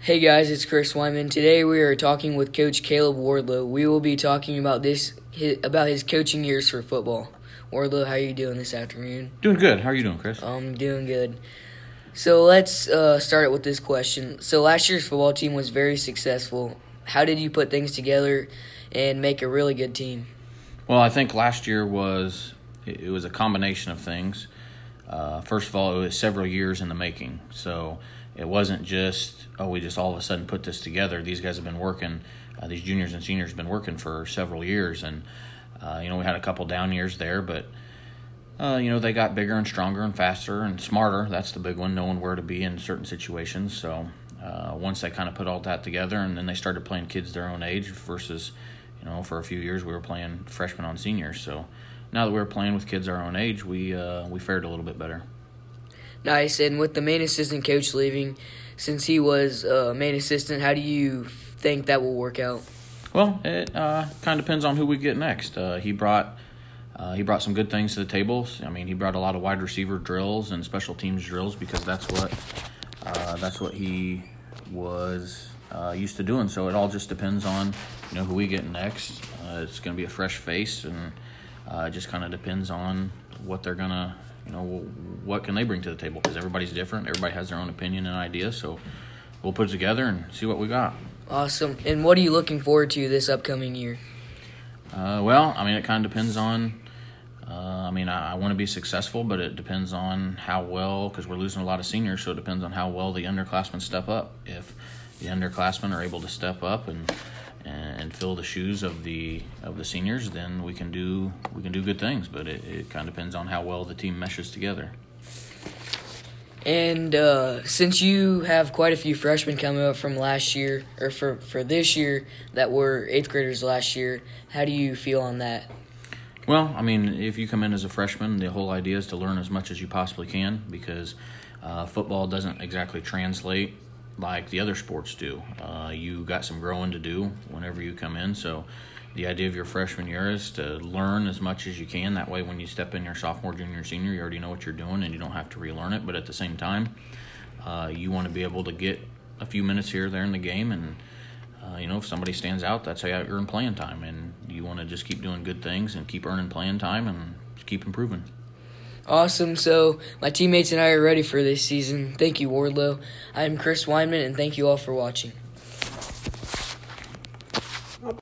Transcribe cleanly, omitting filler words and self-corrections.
Hey guys, it's Chris Wyman. Today we are talking with Coach Caleb Wardlow. We will be talking about about his coaching years for football. Wardlow, how are you doing this afternoon? Doing good. How are you doing, Chris? I'm doing good. So let's start with this question. So last year's football team was very successful. How did you put things together and make a really good team? Well, I think last year was a combination of things. First of all, it was several years in the making. So it wasn't just, we just all of a sudden put this together. These guys have been working, these juniors and seniors have been working for several years. And, we had a couple down years there, but, they got bigger and stronger and faster and smarter. That's the big one, knowing where to be in certain situations. So once they kind of put all that together, and then they started playing kids their own age versus, for a few years we were playing freshmen on seniors. So now that we were playing with kids our own age, we fared a little bit better. Nice. And with the main assistant coach leaving, since he was main assistant, how do you think that will work out? Well, it kind of depends on who we get next. He brought some good things to the table. I mean, he brought a lot of wide receiver drills and special teams drills because that's what he was used to doing. So it all just depends on who we get next. It's going to be a fresh face, and it just kind of depends on what they're gonna what can they bring to the table, because everybody's different. Everybody has their own opinion and idea. So we'll put it together and see what we got. Awesome. And what are you looking forward to this upcoming year? Well, I mean, it kind of depends on. I want to be successful, but it depends on how well, because we're losing a lot of seniors, so it depends on how well the underclassmen step up. If the underclassmen are able to step up and fill the shoes of the seniors, then we can do good things. But it kind of depends on how well the team meshes together. And since you have quite a few freshmen coming up from last year, or for this year, that were 8th graders last year, how do you feel on that? Well, I mean, if you come in as a freshman, the whole idea is to learn as much as you possibly can, because football doesn't exactly translate like the other sports do. You got some growing to do whenever you come in. So the idea of your freshman year is to learn as much as you can. That way when you step in your sophomore, junior, senior, you already know what you're doing and you don't have to relearn it. But at the same time, you want to be able to get a few minutes here or there in the game. And, if somebody stands out, that's how you earn playing time. And you want to just keep doing good things and keep earning playing time and just keep improving. Awesome. So my teammates and I are ready for this season. Thank you, Wardlow. I'm Chris Weinman, and thank you all for watching.